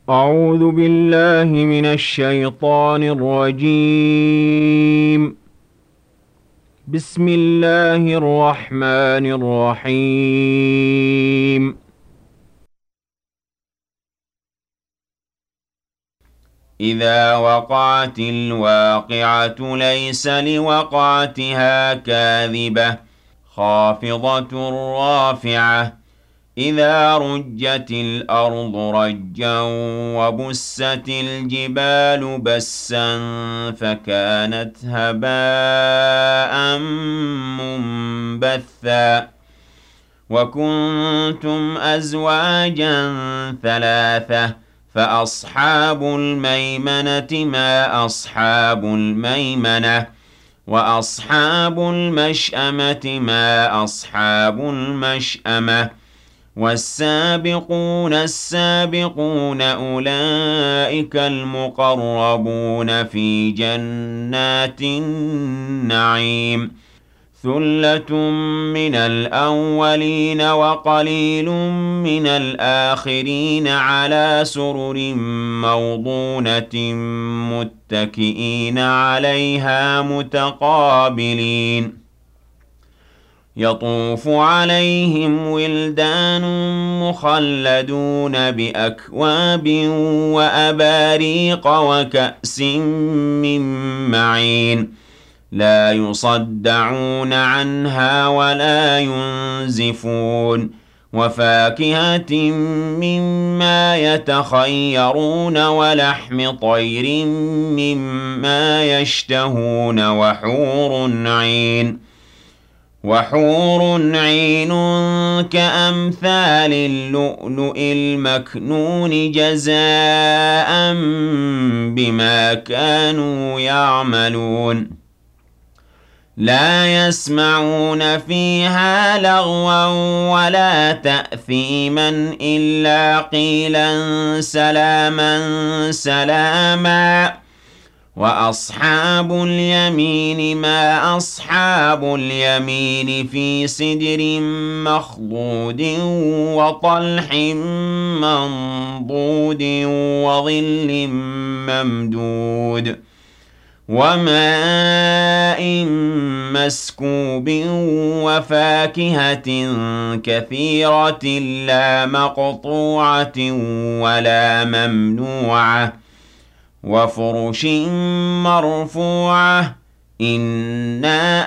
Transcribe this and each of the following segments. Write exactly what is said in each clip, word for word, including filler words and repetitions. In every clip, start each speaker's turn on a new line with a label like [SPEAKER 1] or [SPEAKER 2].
[SPEAKER 1] أعوذ بالله من الشيطان الرجيم. بسم الله الرحمن الرحيم. إذا وقعت الواقعة ليس لوقعتها كاذبة خافضة رافعة إذا رجت الأرض رجا وبست الجبال بسا فكانت هباء منبثا وكنتم أزواجا ثلاثة فأصحاب الميمنة ما أصحاب الميمنة وأصحاب المشأمة ما أصحاب المشأمة والسابقون السابقون أولئك المقربون في جنات النعيم ثلة من الأولين وقليل من الآخرين على سرر موضونة متكئين عليها متقابلين يطوف عليهم ولدان مخلدون بأكواب وأباريق وكأس من معين لا يصدعون عنها ولا ينزفون وفاكهة مما يتخيرون ولحم طير مما يشتهون وحور عين وحور عين كأمثال اللؤلؤ المكنون جزاء بما كانوا يعملون لا يسمعون فيها لغوا ولا تأثيما إلا قيلا سلاما سلاما وأصحاب اليمين ما أصحاب اليمين في سدر مخضود وطلح منضود وظل ممدود وماء مسكوب وفاكهة كثيرة لا مقطوعة ولا ممنوعة وفرش مرفوعة إنا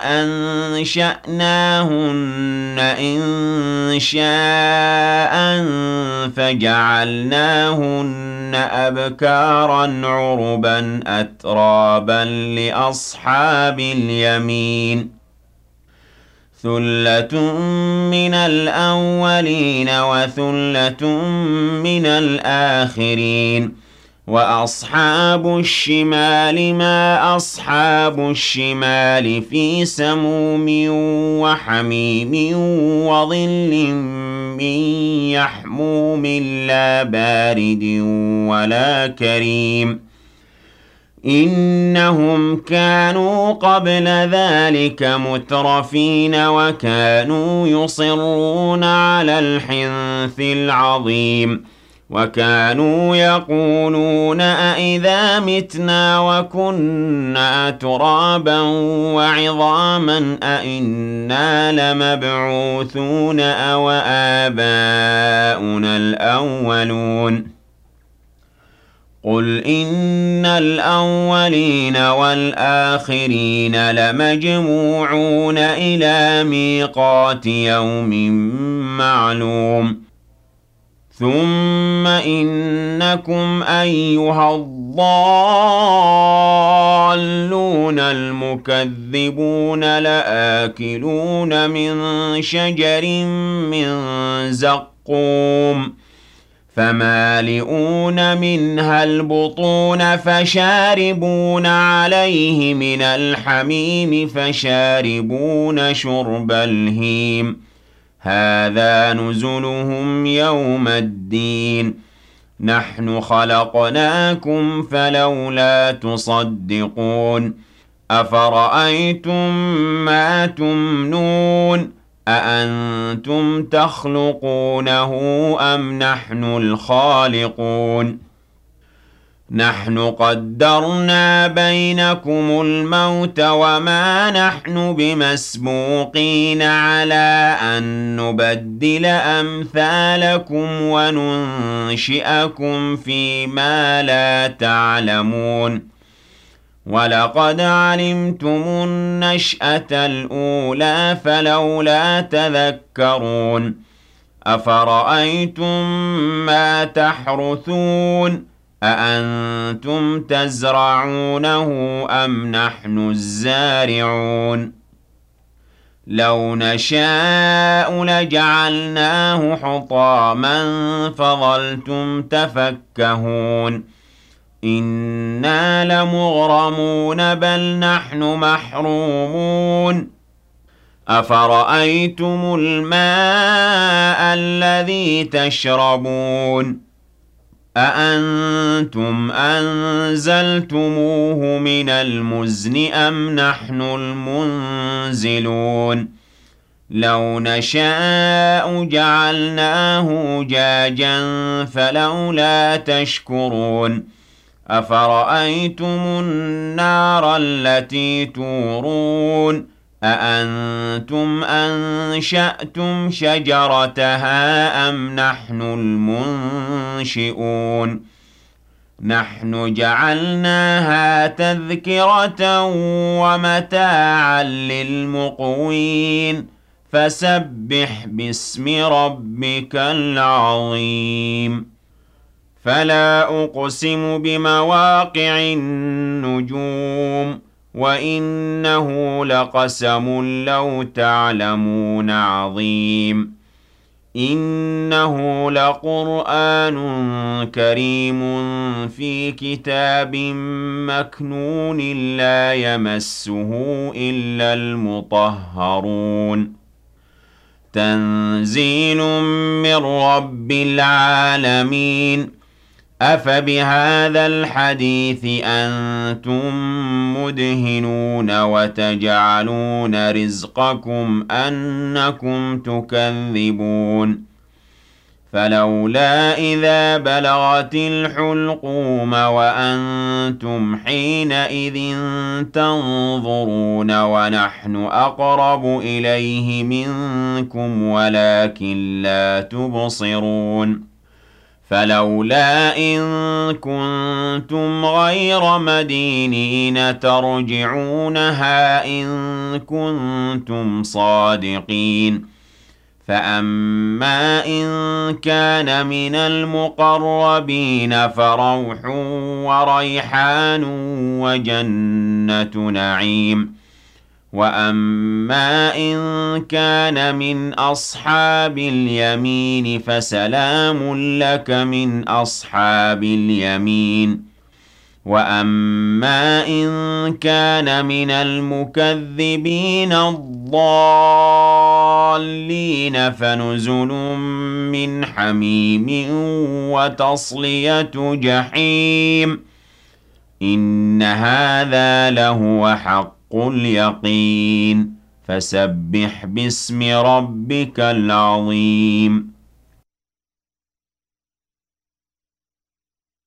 [SPEAKER 1] أنشأناهن إن شاء فجعلناهن أبكارا عربا أترابا لأصحاب اليمين ثلة من الأولين وثلة من الآخرين وأصحاب الشمال ما أصحاب الشمال في سموم وحميم وظل من يحموم لا بارد ولا كريم إنهم كانوا قبل ذلك مترفين وكانوا يصرون على الحنث العظيم وكانوا يقولون أئذا متنا وكنا ترابا وعظاما أئنا لمبعوثون أو آباؤنا الأولون قل إن الأولين والآخرين لمجموعون إلى ميقات يوم معلوم ثم إنكم أيها الضالون المكذبون لآكلون من شجر من زقوم فمالئون منها البطون فشاربون عليه من الحميم فشاربون شرب الهيم هذا نزلهم يوم الدين نحن خلقناكم فلولا تصدقون أفرأيتم ما تمنون أأنتم تخلقونه أم نحن الخالقون نحن قدرنا بينكم الموت وما نحن بمسبوقين على أن نبدل أمثالكم وننشئكم فيما لا تعلمون ولقد علمتم النشأة الأولى فلولا تذكرون أفرأيتم ما تحرثون أأنتم تزرعونه أم نحن الزارعون لو نشاء لجعلناه حطاما فظلتم تفكهون إنا لمغرمون بل نحن محرومون أفرأيتم الماء الذي تشربون أأنتم أنزلتموه من المزن أم نحن المنزلون لو نشاء جعلناه جاجا فلولا تشكرون أفرأيتم النار التي تورون أأنتم أنشأتم شجرتها أم نحن المنشئون نحن جعلناها تذكرة ومتاعا للمقوين فسبح باسم ربك العظيم فلا أقسم بمواقع النجوم وإنه لقسم لو تعلمون عظيم إنه لقرآن كريم في كتاب مكنون لا يمسه إلا المطهرون تنزيل من رب العالمين أفبهذا الحديث أنتم مدهنون وتجعلون رزقكم أنكم تكذبون فلولا إذا بلغت الحلقوم وأنتم حينئذ تنظرون ونحن أقرب إليه منكم ولكن لا تبصرون فلولا إن كنتم غير مدينين ترجعونها إن كنتم صادقين فأما إن كان من المقربين فروح وريحان وجنة نعيم وأما إن كان من أصحاب اليمين فسلام لك من أصحاب اليمين وأما إن كان من المكذبين الضالين فنزل من حميم وتصلية جحيم إن هذا لهو حق اليقين فسبح باسم ربك العظيم